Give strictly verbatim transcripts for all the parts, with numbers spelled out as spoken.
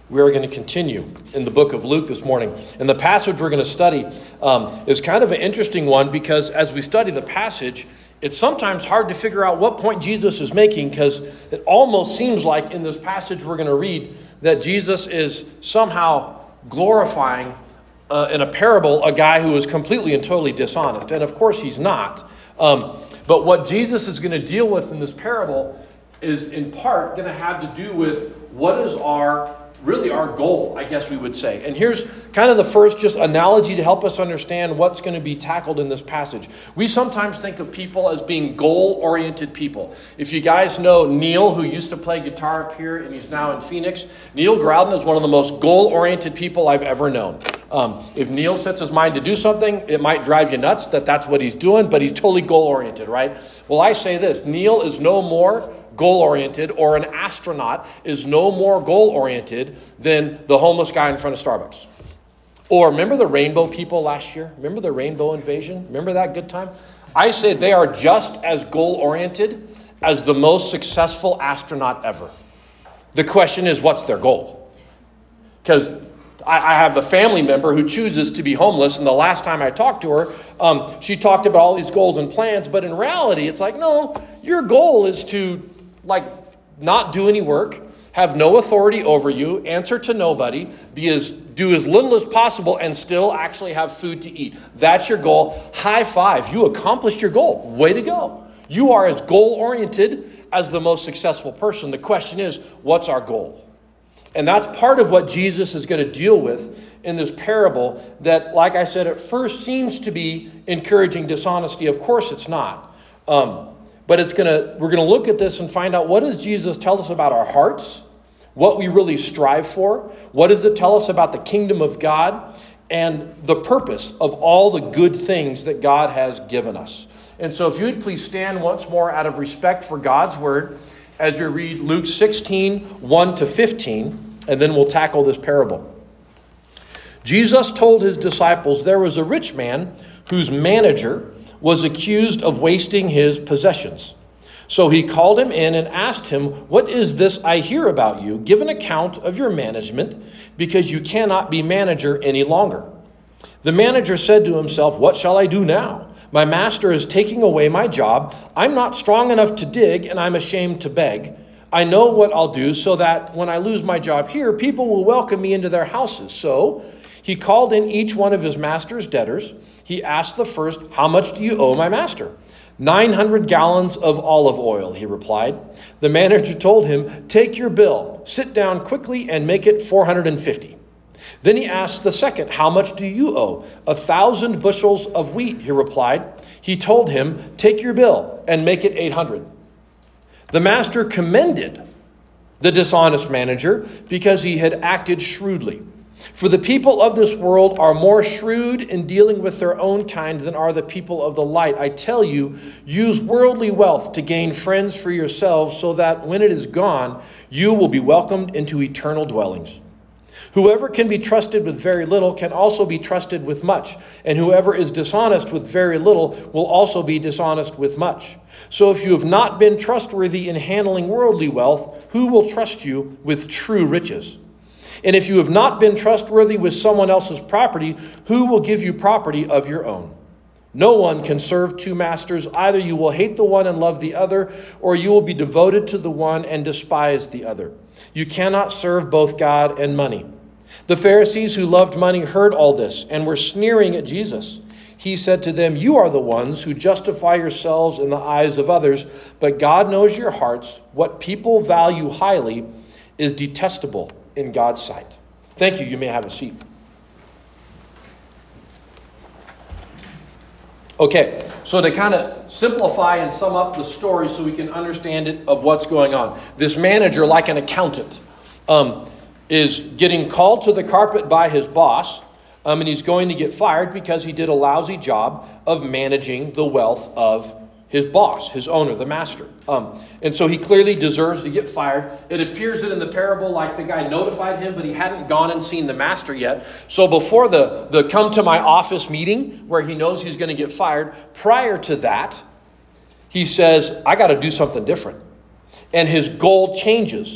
We are going to continue in the book of Luke this morning. And the passage we're going to study um, is kind of an interesting one because as we study the passage, it's sometimes hard to figure out what point Jesus is making because it almost seems like in this passage we're going to read that Jesus is somehow glorifying uh, in a parable a guy who is completely and totally dishonest. And of course he's not. Um, but what Jesus is going to deal with in this parable is in part going to have to do with what is our really our goal, I guess we would say. And here's kind of the first just analogy to help us understand what's going to be tackled in this passage. We sometimes think of people as being goal-oriented people. If you guys know Neil, who used to play guitar up here and he's now in Phoenix, Neil Groudon is one of the most goal-oriented people I've ever known. Um, if Neil sets his mind to do something, it might drive you nuts that that's what he's doing, but he's totally goal-oriented, right? Well, I say this, Neil is no more goal-oriented, or an astronaut is no more goal-oriented than the homeless guy in front of Starbucks. Or remember the rainbow people last year? Remember the rainbow invasion? Remember that good time? I say they are just as goal-oriented as the most successful astronaut ever. The question is, what's their goal? Because I, I have a family member who chooses to be homeless, and the last time I talked to her, um, she talked about all these goals and plans, but in reality, it's like, no, your goal is to like not do any work, have no authority over you, answer to nobody, be as do as little as possible, and still actually have food to eat. That's your goal. High five. You accomplished your goal. Way to go. You are as goal-oriented as the most successful person. The question is, what's our goal? And that's part of what Jesus is going to deal with in this parable that, like I said, at first seems to be encouraging dishonesty. Of course it's not. Um, But it's gonna we're going to look at this and find out, what does Jesus tell us about our hearts, what we really strive for, what does it tell us about the kingdom of God, and the purpose of all the good things that God has given us. And so if you would please stand once more out of respect for God's word as we read Luke sixteen, one to fifteen, and then we'll tackle this parable. Jesus told his disciples there was a rich man whose manager was accused of wasting his possessions. So he called him in and asked him, "What is this I hear about you? Give an account of your management, because you cannot be manager any longer." The manager said to himself, "What shall I do now? My master is taking away my job. I'm not strong enough to dig, and I'm ashamed to beg. I know what I'll do so that when I lose my job here, people will welcome me into their houses." So he called in each one of his master's debtors. He asked the first, "How much do you owe my master?" Nine hundred gallons of olive oil, he replied. The manager told him, "Take your bill, sit down quickly and make it four hundred fifty. Then he asked the second, "How much do you owe?" "A thousand bushels of wheat," he replied. He told him, "Take your bill and make it eight hundred. The master commended the dishonest manager because he had acted shrewdly. For the people of this world are more shrewd in dealing with their own kind than are the people of the light. I tell you, use worldly wealth to gain friends for yourselves, so that when it is gone, you will be welcomed into eternal dwellings. Whoever can be trusted with very little can also be trusted with much, and whoever is dishonest with very little will also be dishonest with much. So if you have not been trustworthy in handling worldly wealth, who will trust you with true riches? And if you have not been trustworthy with someone else's property, who will give you property of your own? No one can serve two masters. Either you will hate the one and love the other, or you will be devoted to the one and despise the other. You cannot serve both God and money." The Pharisees who loved money heard all this and were sneering at Jesus. He said to them, "You are the ones who justify yourselves in the eyes of others, but God knows your hearts. What people value highly is detestable in God's sight." Thank you. You may have a seat. Okay, so to kind of simplify and sum up the story so we can understand it of what's going on. This manager, like an accountant, um, is getting called to the carpet by his boss, um, and he's going to get fired because he did a lousy job of managing the wealth of his boss, his owner, the master. Um, and so he clearly deserves to get fired. It appears that in the parable, like the guy notified him, but he hadn't gone and seen the master yet. So before the, the come to my office meeting, where he knows he's going to get fired, prior to that, he says, "I got to do something different." And his goal changes.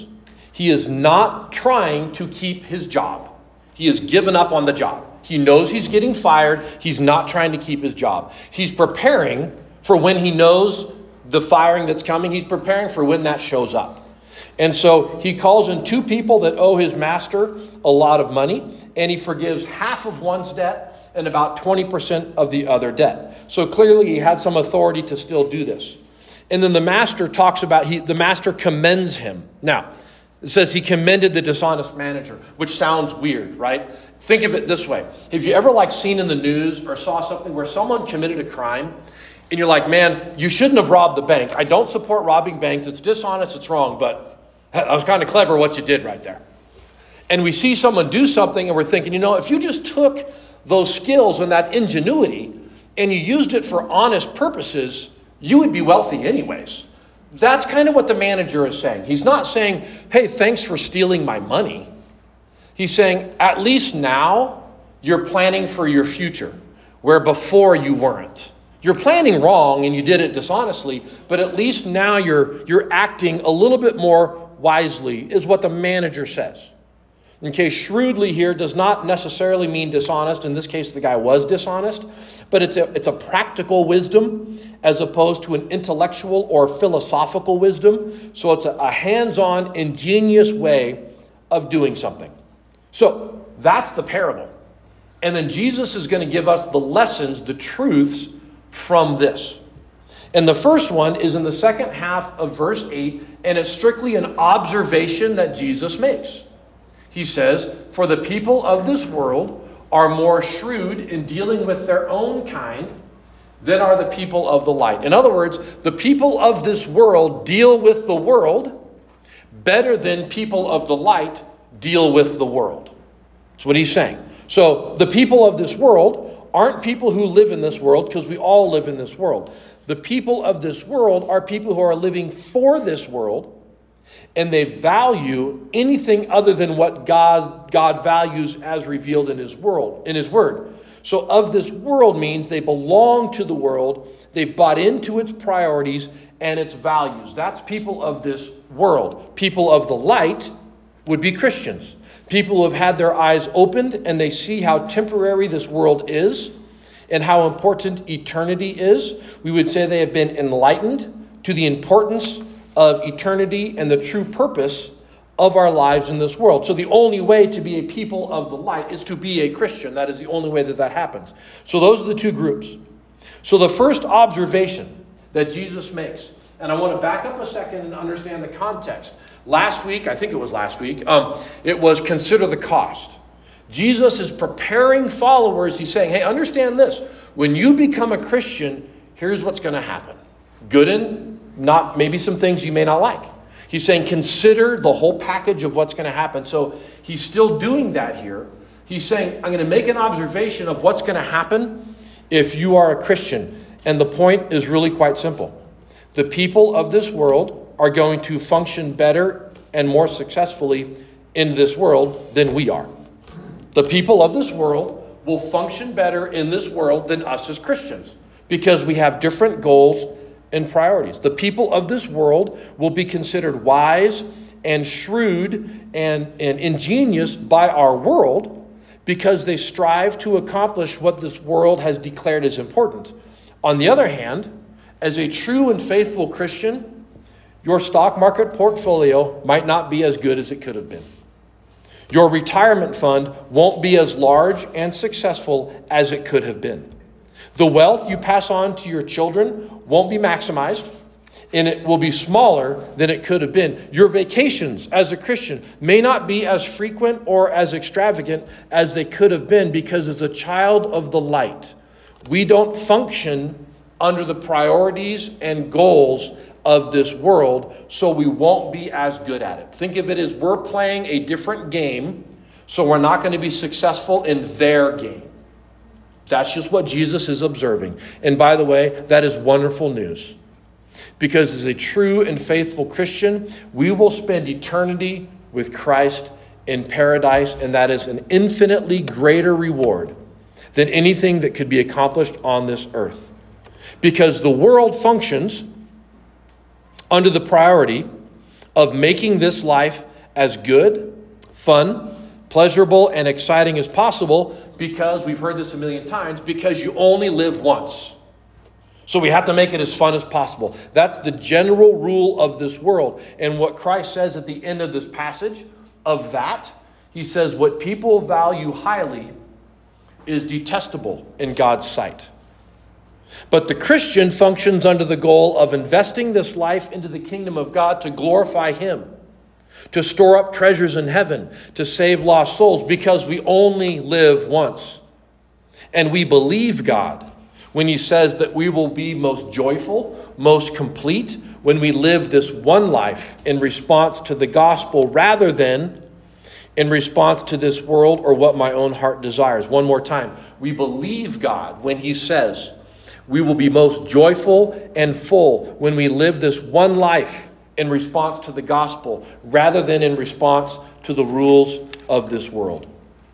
He is not trying to keep his job. He has given up on the job. He knows he's getting fired. He's not trying to keep his job. He's preparing for when he knows the firing that's coming. He's preparing for when that shows up. And so he calls in two people that owe his master a lot of money, and he forgives half of one's debt and about twenty percent of the other debt. So clearly he had some authority to still do this. And then the master talks about, he, the master commends him. Now, it says he commended the dishonest manager, which sounds weird, right? Think of it this way. Have you ever like seen in the news or saw something where someone committed a crime and you're like, man, you shouldn't have robbed the bank. I don't support robbing banks. It's dishonest. It's wrong. But that was kind of clever what you did right there. And we see someone do something and we're thinking, you know, if you just took those skills and that ingenuity and you used it for honest purposes, you would be wealthy anyways. That's kind of what the manager is saying. He's not saying, hey, thanks for stealing my money. He's saying, at least now you're planning for your future, where before you weren't. You're planning wrong and you did it dishonestly, but at least now you're, you're acting a little bit more wisely, is what the manager says. Okay, shrewdly here does not necessarily mean dishonest. In this case, the guy was dishonest, but it's a, it's a practical wisdom as opposed to an intellectual or philosophical wisdom. So it's a, a hands-on, ingenious way of doing something. So that's the parable. And then Jesus is going to give us the lessons, the truths from this. And the first one is in the second half of verse eight, and it's strictly an observation that Jesus makes. He says, for the people of this world are more shrewd in dealing with their own kind than are the people of the light. In other words, the people of this world deal with the world better than people of the light deal with the world. That's what he's saying. So the people of this world aren't people who live in this world, because we all live in this world. The people of this world are people who are living for this world, and they value anything other than what God, God values as revealed in his world, in his word. So of this world means they belong to the world, they've bought into its priorities and its values. That's people of this world. People of the light would be Christians. People who have had their eyes opened and they see how temporary this world is and how important eternity is. We would say they have been enlightened to the importance of eternity and the true purpose of our lives in this world. So the only way to be a people of the light is to be a Christian. That is the only way that that happens. So those are the two groups. So the first observation that Jesus makes, and I want to back up a second and understand the context. Last week, I think it was last week, um, it was consider the cost. Jesus is preparing followers. He's saying, hey, understand this. When you become a Christian, here's what's going to happen. Good and not, maybe some things you may not like. He's saying, consider the whole package of what's going to happen. So he's still doing that here. He's saying, I'm going to make an observation of what's going to happen if you are a Christian. And the point is really quite simple. The people of this world are going to function better and more successfully in this world than we are. The people of this world will function better in this world than us as Christians, because we have different goals and priorities. The people of this world will be considered wise and shrewd and, and ingenious by our world because they strive to accomplish what this world has declared as important. On the other hand, as a true and faithful Christian, your stock market portfolio might not be as good as it could have been. Your retirement fund won't be as large and successful as it could have been. The wealth you pass on to your children won't be maximized, and it will be smaller than it could have been. Your vacations as a Christian may not be as frequent or as extravagant as they could have been, because as a child of the light, we don't function under the priorities and goals of this world, so we won't be as good at it. Think of it as we're playing a different game, so we're not going to be successful in their game. That's just what Jesus is observing. And by the way, that is wonderful news. Because as a true and faithful Christian, we will spend eternity with Christ in paradise, and that is an infinitely greater reward than anything that could be accomplished on this earth. Because the world functions under the priority of making this life as good, fun, pleasurable, and exciting as possible, because we've heard this a million times, because you only live once. So we have to make it as fun as possible. That's the general rule of this world. And what Christ says at the end of this passage of that, he says what people value highly is detestable in God's sight. But the Christian functions under the goal of investing this life into the kingdom of God to glorify him, to store up treasures in heaven, to save lost souls, because we only live once. And we believe God when he says that we will be most joyful, most complete, when we live this one life in response to the gospel rather than in response to this world or what my own heart desires. One more time. We believe God when he says we will be most joyful and full when we live this one life in response to the gospel rather than in response to the rules of this world.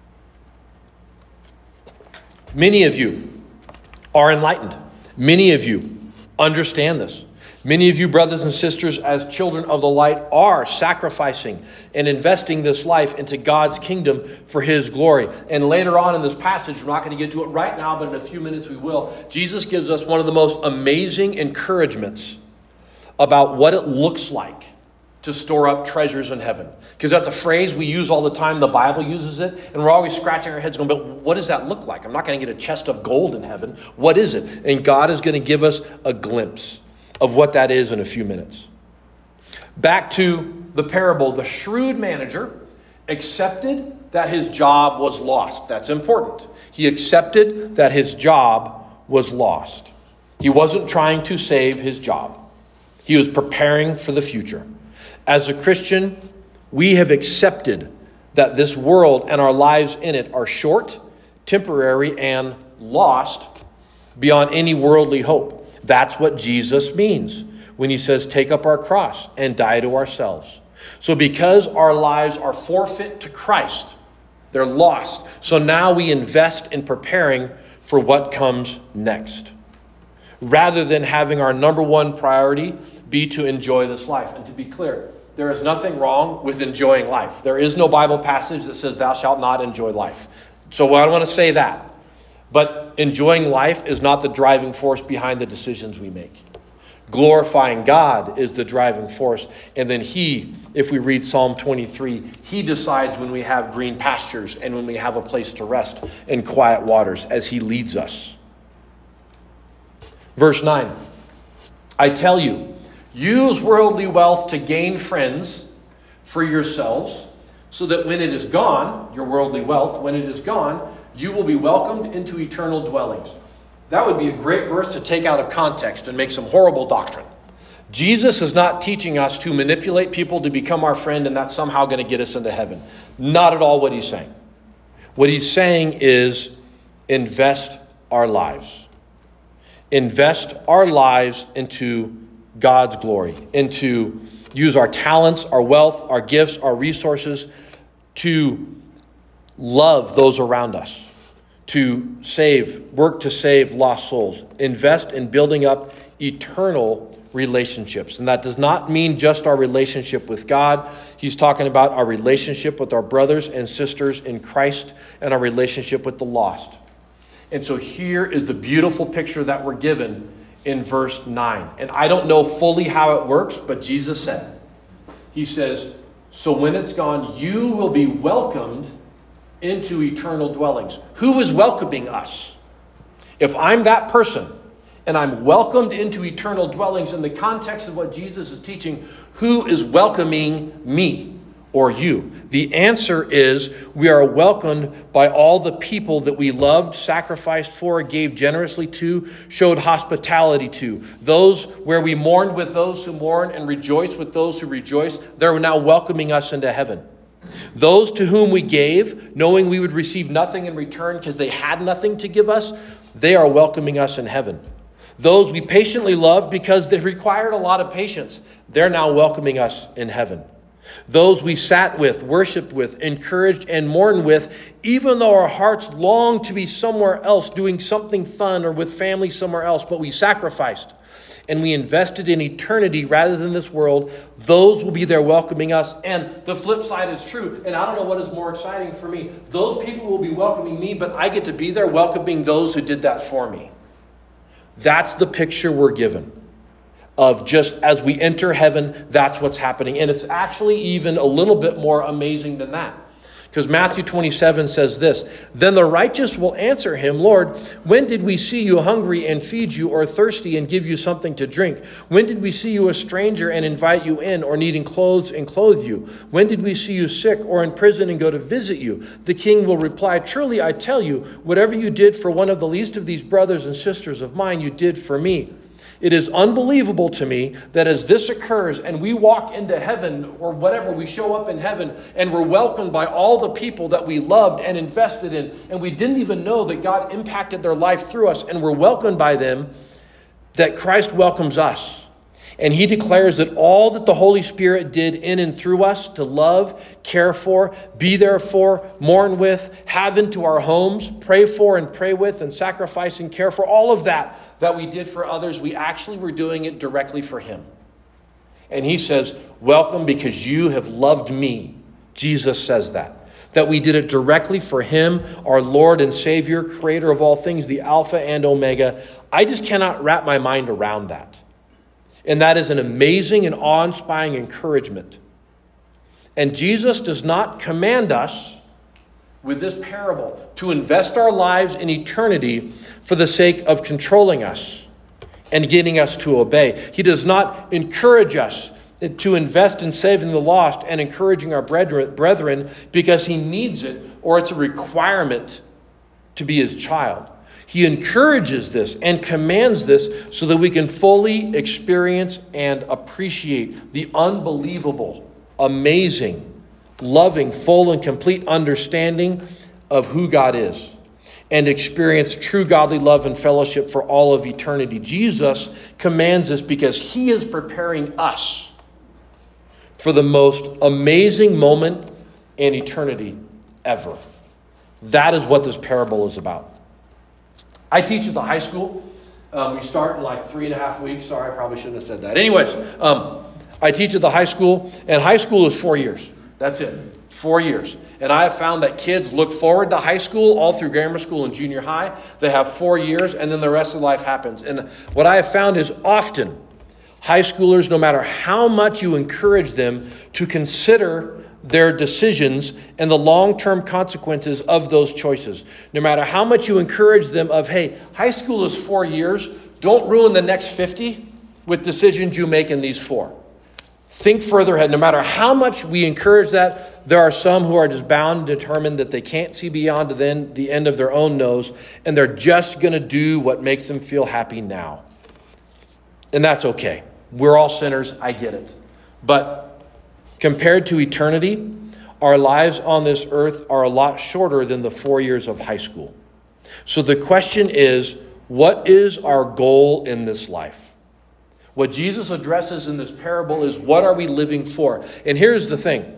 Many of you are enlightened. Many of you understand this. Many of you, brothers and sisters, as children of the light, are sacrificing and investing this life into God's kingdom for his glory. And later on in this passage, we're not going to get to it right now, but in a few minutes we will. Jesus gives us one of the most amazing encouragements about what it looks like to store up treasures in heaven. Because that's a phrase we use all the time. The Bible uses it. And we're always scratching our heads going, but what does that look like? I'm not going to get a chest of gold in heaven. What is it? And God is going to give us a glimpse of what that is in a few minutes. Back to the parable. The shrewd manager accepted that his job was lost. That's important. He accepted that his job was lost. He wasn't trying to save his job. He was preparing for the future. As a Christian, we have accepted that this world and our lives in it are short, temporary, and lost beyond any worldly hope. That's what Jesus means when he says, take up our cross and die to ourselves. So because our lives are forfeit to Christ, they're lost. So now we invest in preparing for what comes next, rather than having our number one priority be to enjoy this life. And to be clear, there is nothing wrong with enjoying life. There is no Bible passage that says thou shalt not enjoy life. So I don't want to say that. But enjoying life is not the driving force behind the decisions we make. Glorifying God is the driving force. And then he, if we read Psalm twenty-three, he decides when we have green pastures and when we have a place to rest in quiet waters as he leads us. Verse nine, I tell you, use worldly wealth to gain friends for yourselves, so that when it is gone, your worldly wealth, when it is gone, you will be welcomed into eternal dwellings. That would be a great verse to take out of context and make some horrible doctrine. Jesus is not teaching us to manipulate people to become our friend and that's somehow going to get us into heaven. Not at all what he's saying. What he's saying is invest our lives. Invest our lives into God's glory, into use our talents, our wealth, our gifts, our resources to love those around us, to save, work to save lost souls, invest in building up eternal relationships. And that does not mean just our relationship with God. He's talking about our relationship with our brothers and sisters in Christ and our relationship with the lost. And so here is the beautiful picture that we're given in verse nine. And I don't know fully how it works, but Jesus said it. He says, so when it's gone, you will be welcomed into eternal dwellings. Who is welcoming us? If I'm that person and I'm welcomed into eternal dwellings in the context of what Jesus is teaching, who is welcoming me or you? The answer is we are welcomed by all the people that we loved, sacrificed for, gave generously to, showed hospitality to. Those where we mourned with those who mourn and rejoiced with those who rejoice, they're now welcoming us into heaven. Those to whom we gave, knowing we would receive nothing in return because they had nothing to give us, they are welcoming us in heaven. Those we patiently loved because they required a lot of patience, they're now welcoming us in heaven. Those we sat with, worshiped with, encouraged and mourned with, even though our hearts longed to be somewhere else, doing something fun or with family somewhere else, but we sacrificed and we invested in eternity rather than this world, those will be there welcoming us. And the flip side is true. And I don't know what is more exciting for me. Those people will be welcoming me, but I get to be there welcoming those who did that for me. That's the picture we're given of just as we enter heaven, that's what's happening. And it's actually even a little bit more amazing than that. Because Matthew twenty-seven says this, "Then the righteous will answer him, 'Lord, when did we see you hungry and feed you, or thirsty and give you something to drink? When did we see you a stranger and invite you in, or needing clothes and clothe you? When did we see you sick or in prison and go to visit you?' The king will reply, 'Truly I tell you, whatever you did for one of the least of these brothers and sisters of mine, you did for me.' It is unbelievable to me that as this occurs and we walk into heaven or whatever, we show up in heaven and we're welcomed by all the people that we loved and invested in, and we didn't even know that God impacted their life through us, and we're welcomed by them, that Christ welcomes us. And he declares that all that the Holy Spirit did in and through us to love, care for, be there for, mourn with, have into our homes, pray for and pray with, and sacrifice and care for, all of that that we did for others, we actually were doing it directly for him. And he says, welcome because you have loved me. Jesus says that. That we did it directly for him, our Lord and Savior, creator of all things, the Alpha and Omega. I just cannot wrap my mind around that. And that is an amazing and awe-inspiring encouragement. And Jesus does not command us with this parable to invest our lives in eternity for the sake of controlling us and getting us to obey. He does not encourage us to invest in saving the lost and encouraging our brethren because he needs it or it's a requirement to be his child. He encourages this and commands this so that we can fully experience and appreciate the unbelievable, amazing, loving, full and complete understanding of who God is and experience true godly love and fellowship for all of eternity. Jesus commands this because he is preparing us for the most amazing moment in eternity ever. That is what this parable is about. I teach at the high school. Um, we start in like three and a half weeks. Sorry, I probably shouldn't have said that. Anyways, um, I teach at the high school, and high school is four years. That's it, four years. And I have found that kids look forward to high school all through grammar school and junior high. They have four years, and then the rest of life happens. And what I have found is often high schoolers, no matter how much you encourage them to consider their decisions and the long-term consequences of those choices. No matter how much you encourage them of, hey, high school is four years. Don't ruin the next fifty with decisions you make in these four. Think further ahead. No matter how much we encourage that, there are some who are just bound and determined that they can't see beyond to then the end of their own nose, and they're just going to do what makes them feel happy now. And that's okay. We're all sinners. I get it. But compared to eternity, our lives on this earth are a lot shorter than the four years of high school. So the question is, what is our goal in this life? What Jesus addresses in this parable is, what are we living for? And here's the thing.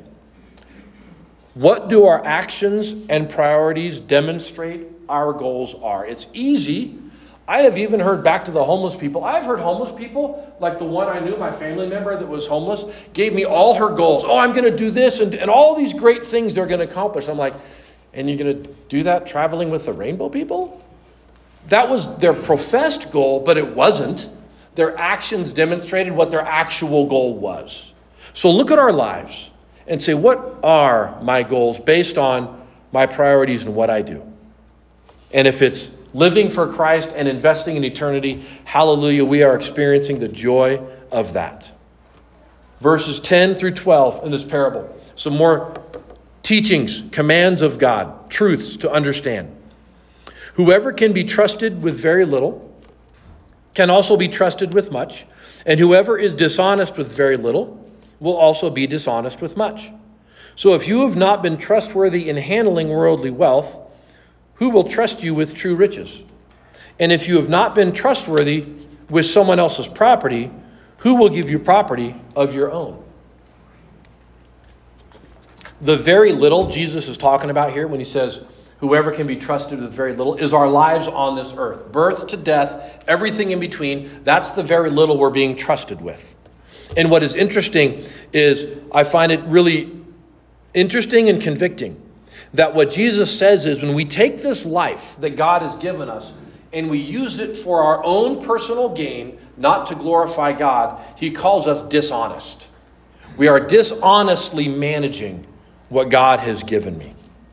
What do our actions and priorities demonstrate our goals are? It's easy. I have even heard back to the homeless people. I've heard homeless people, like the one I knew, my family member that was homeless, gave me all her goals. Oh, I'm going to do this and, and all these great things they're going to accomplish. I'm like, and you're going to do that traveling with the rainbow people? That was their professed goal, but it wasn't. Their actions demonstrated what their actual goal was. So look at our lives and say, what are my goals based on my priorities and what I do? And if it's living for Christ and investing in eternity, hallelujah, we are experiencing the joy of that. Verses ten through twelve in this parable. Some more teachings, commands of God, truths to understand. Whoever can be trusted with very little can also be trusted with much, and whoever is dishonest with very little will also be dishonest with much. So if you have not been trustworthy in handling worldly wealth, who will trust you with true riches? And if you have not been trustworthy with someone else's property, who will give you property of your own? The very little Jesus is talking about here when he says, whoever can be trusted with very little, is our lives on this earth. Birth to death, everything in between, that's the very little we're being trusted with. And what is interesting is I find it really interesting and convicting that what Jesus says is when we take this life that God has given us and we use it for our own personal gain, not to glorify God, he calls us dishonest. We are dishonestly managing what God has given me.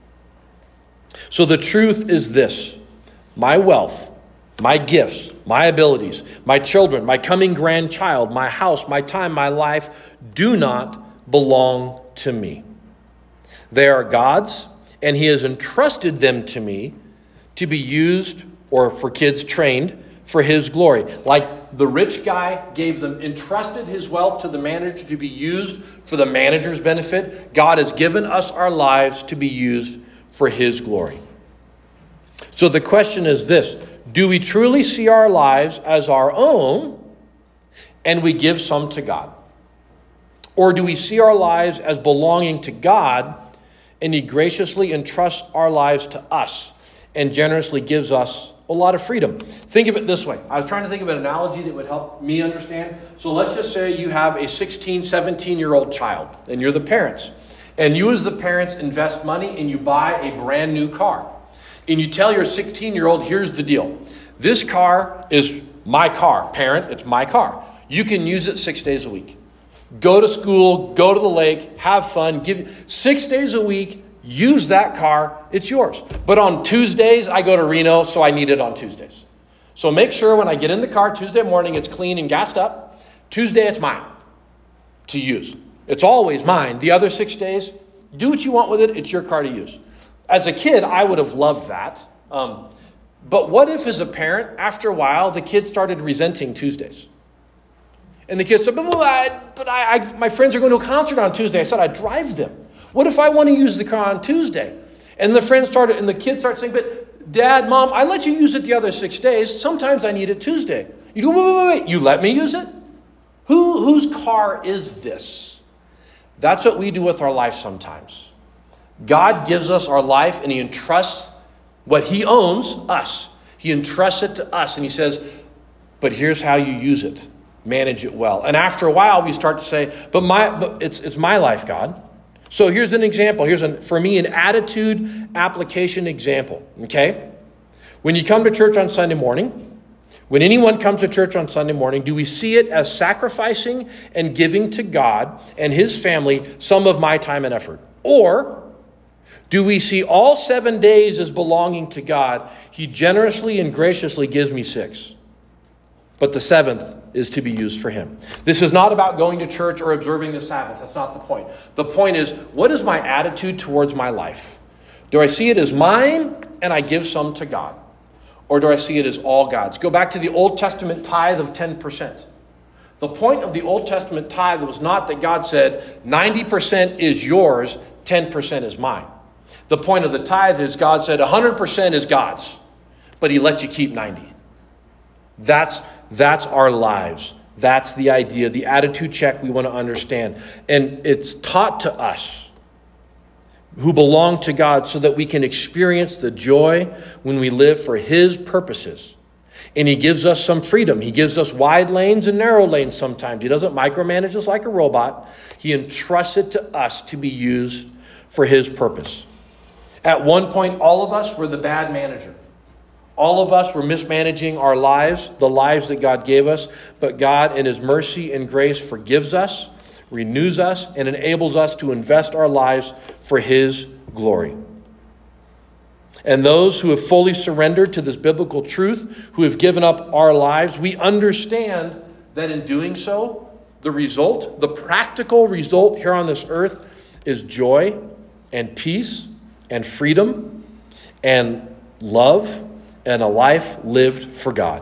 So the truth is this: my wealth, my gifts, my abilities, my children, my coming grandchild, my house, my time, my life do not belong to me. They are God's, and he has entrusted them to me to be used, or for kids trained, for his glory. Like the rich guy gave them, entrusted his wealth to the manager to be used for the manager's benefit, God has given us our lives to be used for his glory. So the question is this: do we truly see our lives as our own and we give some to God? Or do we see our lives as belonging to God and he graciously entrusts our lives to us and generously gives us a lot of freedom? Think of it this way. I was trying to think of an analogy that would help me understand. So let's just say you have a sixteen, seventeen-year-old child and you're the parents. And you as the parents invest money and you buy a brand new car. And you tell your sixteen-year-old, here's the deal. This car is my car. Parent, it's my car. You can use it six days a week. Go to school, go to the lake, have fun. Give six days a week, use that car. It's yours. But on Tuesdays, I go to Reno, so I need it on Tuesdays. So make sure when I get in the car Tuesday morning, it's clean and gassed up. Tuesday, it's mine to use. It's always mine. The other six days, do what you want with it. It's your car to use. As a kid, I would have loved that. Um, but what if, as a parent, after a while, the kid started resenting Tuesdays? And the kid said, but, I, but I, I, my friends are going to a concert on Tuesday. I said, I'd drive them. What if I want to use the car on Tuesday? And the friends started, and the kids started saying, but Dad, Mom, I let you use it the other six days. Sometimes I need it Tuesday. You go, wait, wait, wait, wait. You let me use it? Who, whose car is this? That's what we do with our life sometimes. God gives us our life and he entrusts what he owns, us. He entrusts it to us and he says, but here's how you use it. Manage it well. And after a while, we start to say, but my, but it's, it's my life, God. So here's an example. Here's, an, for me, an attitude application example, okay? When you come to church on Sunday morning, when anyone comes to church on Sunday morning, do we see it as sacrificing and giving to God and his family some of my time and effort? Or do we see all seven days as belonging to God? He generously and graciously gives me six. But the seventh is to be used for him. This is not about going to church or observing the Sabbath. That's not the point. The point is, what is my attitude towards my life? Do I see it as mine and I give some to God? Or do I see it as all God's? Go back to the Old Testament tithe of ten percent. The point of the Old Testament tithe was not that God said ninety percent is yours, ten percent is mine. The point of the tithe is God said one hundred percent is God's, but he let you keep ninety. That's, that's our lives. That's the idea, the attitude check we want to understand. And it's taught to us who belong to God so that we can experience the joy when we live for his purposes. And he gives us some freedom. He gives us wide lanes and narrow lanes sometimes. He doesn't micromanage us like a robot. He entrusts it to us to be used for his purpose. At one point, all of us were the bad manager. All of us were mismanaging our lives, the lives that God gave us. But God, in his mercy and grace, forgives us, renews us, and enables us to invest our lives for his glory. And those who have fully surrendered to this biblical truth, who have given up our lives, we understand that in doing so, the result, the practical result here on this earth is joy and peace and freedom and love and a life lived for God.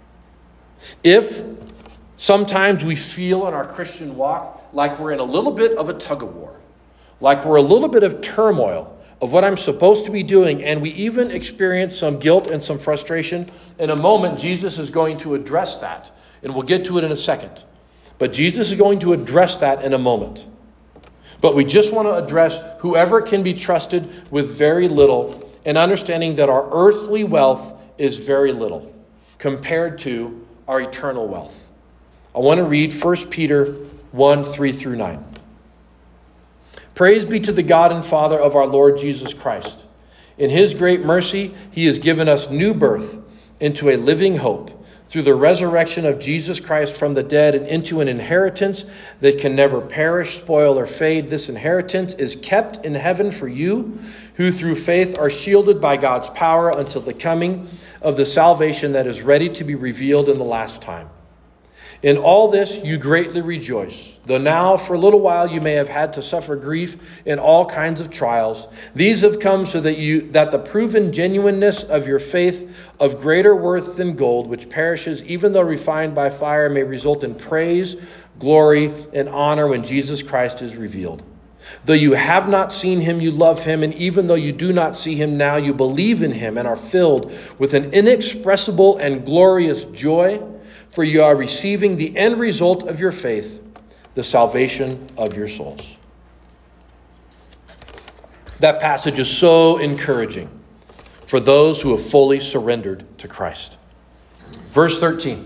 If sometimes we feel in our Christian walk like we're in a little bit of a tug of war, like we're a little bit of turmoil of what I'm supposed to be doing, and we even experience some guilt and some frustration, in a moment Jesus is going to address that, and we'll get to it in a second. But Jesus is going to address that in a moment. But we just want to address whoever can be trusted with very little and understanding that our earthly wealth is very little compared to our eternal wealth. I want to read First Peter one, three through nine. Praise be to the God and Father of our Lord Jesus Christ. In his great mercy, he has given us new birth into a living hope through the resurrection of Jesus Christ from the dead and into an inheritance that can never perish, spoil, or fade. This inheritance is kept in heaven for you, who through faith are shielded by God's power until the coming of the salvation that is ready to be revealed in the last time. In all this you greatly rejoice, though now for a little while you may have had to suffer grief in all kinds of trials. These have come so that you that the proven genuineness of your faith, of greater worth than gold, which perishes even though refined by fire, may result in praise, glory, and honor when Jesus Christ is revealed. Though you have not seen him, you love him, and even though you do not see him now, you believe in him and are filled with an inexpressible and glorious joy, for you are receiving the end result of your faith, the salvation of your souls. That passage is so encouraging for those who have fully surrendered to Christ. Verse thirteen.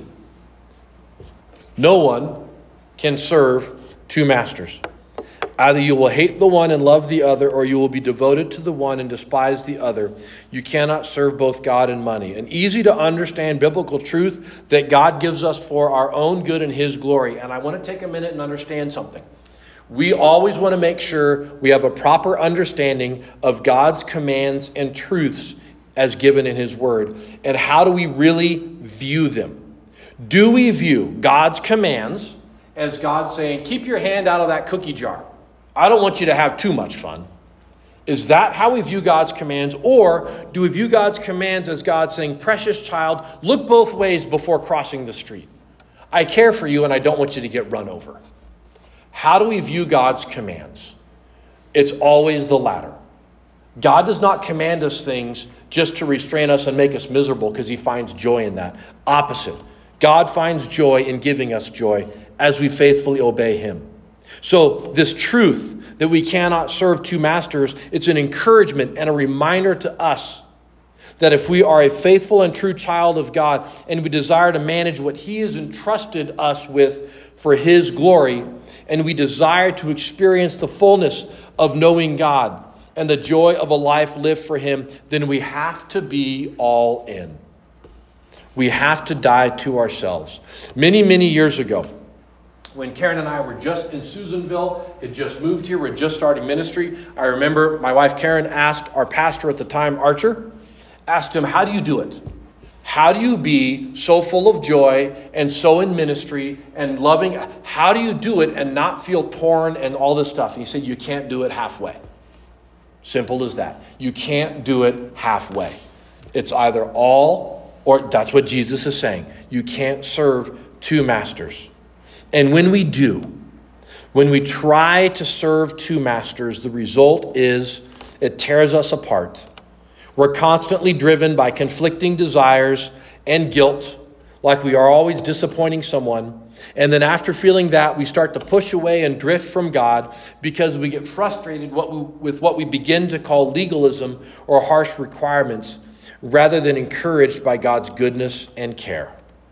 No one can serve two masters. Either you will hate the one and love the other, or you will be devoted to the one and despise the other. You cannot serve both God and money. An easy to understand biblical truth that God gives us for our own good and his glory. And I want to take a minute and understand something. We always want to make sure we have a proper understanding of God's commands and truths as given in his word. And how do we really view them? Do we view God's commands as God saying, keep your hand out of that cookie jar? I don't want you to have too much fun. Is that how we view God's commands? Or do we view God's commands as God saying, precious child, look both ways before crossing the street. I care for you and I don't want you to get run over. How do we view God's commands? It's always the latter. God does not command us things just to restrain us and make us miserable because he finds joy in that. Opposite. God finds joy in giving us joy as we faithfully obey him. So this truth that we cannot serve two masters, it's an encouragement and a reminder to us that if we are a faithful and true child of God and we desire to manage what he has entrusted us with for his glory, and we desire to experience the fullness of knowing God and the joy of a life lived for him, then we have to be all in. We have to die to ourselves. Many, many years ago, when Karen and I were just in Susanville, had just moved here, we're just starting ministry, I remember my wife Karen asked our pastor at the time, Archer, asked him, how do you do it? How do you be so full of joy and so in ministry and loving? How do you do it and not feel torn and all this stuff? And he said, you can't do it halfway. Simple as that. You can't do it halfway. It's either all or that's what Jesus is saying. You can't serve two masters. And when we do, when we try to serve two masters, the result is it tears us apart. We're constantly driven by conflicting desires and guilt, like we are always disappointing someone. And then after feeling that, we start to push away and drift from God because we get frustrated what we, with what we begin to call legalism or harsh requirements, rather than encouraged by God's goodness and care.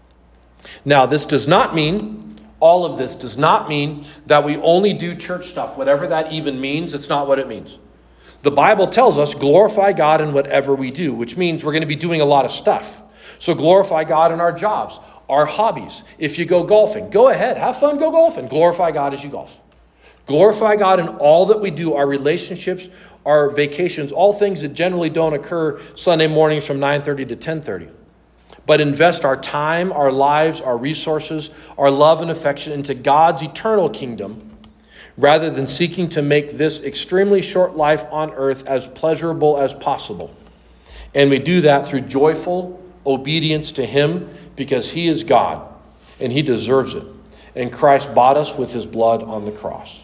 Now, this does not mean... All of this does not mean that we only do church stuff, whatever that even means. It's not what it means. The Bible tells us glorify God in whatever we do, which means we're going to be doing a lot of stuff. So glorify God in our jobs, our hobbies. If you go golfing, go ahead, have fun, go golfing. Glorify God as you golf. Glorify God in all that we do, our relationships, our vacations, all things that generally don't occur Sunday mornings from nine thirty to ten thirty. But invest our time, our lives, our resources, our love and affection into God's eternal kingdom, rather than seeking to make this extremely short life on earth as pleasurable as possible. And we do that through joyful obedience to him, because he is God and he deserves it. And Christ bought us with his blood on the cross.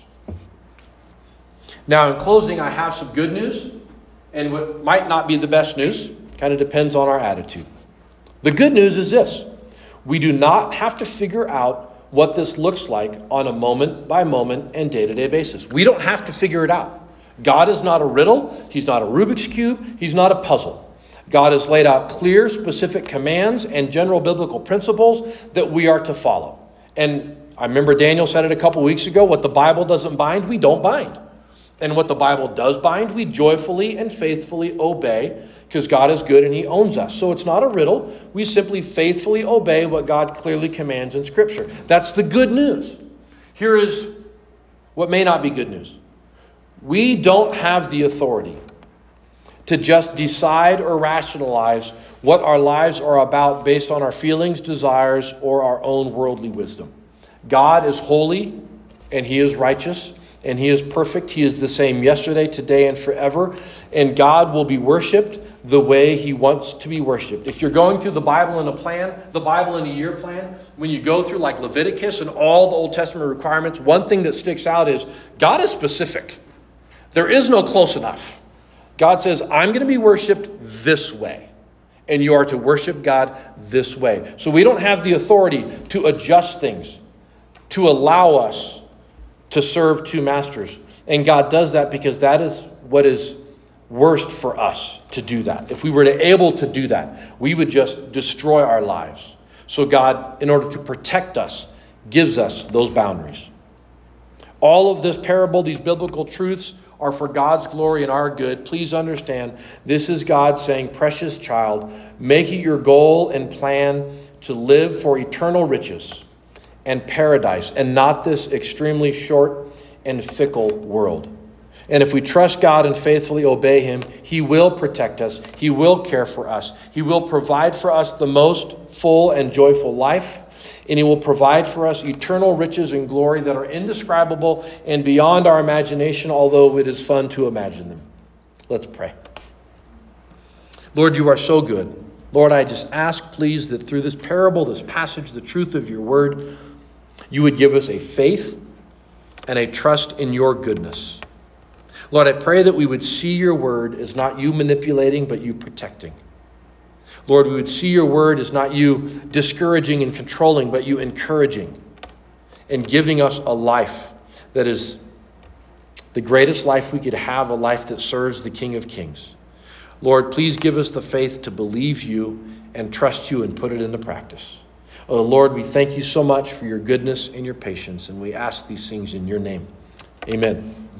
Now, in closing, I have some good news and what might not be the best news. Kind of depends on our attitude. The good news is this: we do not have to figure out what this looks like on a moment by moment and day-to-day basis. We don't have to figure it out. God is not a riddle. He's not a Rubik's Cube. He's not a puzzle. God has laid out clear, specific commands and general biblical principles that we are to follow. And I remember Daniel said it a couple weeks ago, what the Bible doesn't bind, we don't bind. And what the Bible does bind, we joyfully and faithfully obey, because God is good and he owns us. So it's not a riddle. We simply faithfully obey what God clearly commands in Scripture. That's the good news. Here is what may not be good news. We don't have the authority to just decide or rationalize what our lives are about based on our feelings, desires, or our own worldly wisdom. God is holy and he is righteous and he is perfect. He is the same yesterday, today, and forever. And God will be worshiped the way he wants to be worshiped. If you're going through the Bible in a plan, the Bible in a year plan, when you go through like Leviticus and all the Old Testament requirements, one thing that sticks out is God is specific. There is no close enough. God says, I'm going to be worshiped this way. And you are to worship God this way. So we don't have the authority to adjust things, to allow us to serve two masters. And God does that because that is what is worst for us to do that. If we were to able to do that, we would just destroy our lives. So God, in order to protect us, gives us those boundaries. All of this parable, these biblical truths, are for God's glory and our good. Please understand, this is God saying, precious child, make it your goal and plan to live for eternal riches and paradise, and not this extremely short and fickle world. And if we trust God and faithfully obey him, he will protect us. He will care for us. He will provide for us the most full and joyful life. And he will provide for us eternal riches and glory that are indescribable and beyond our imagination, although it is fun to imagine them. Let's pray. Lord, you are so good. Lord, I just ask, please, that through this parable, this passage, the truth of your word, you would give us a faith and a trust in your goodness. Lord, I pray that we would see your word as not you manipulating, but you protecting. Lord, we would see your word as not you discouraging and controlling, but you encouraging and giving us a life that is the greatest life we could have, a life that serves the King of Kings. Lord, please give us the faith to believe you and trust you and put it into practice. Oh, Lord, we thank you so much for your goodness and your patience, and we ask these things in your name. Amen.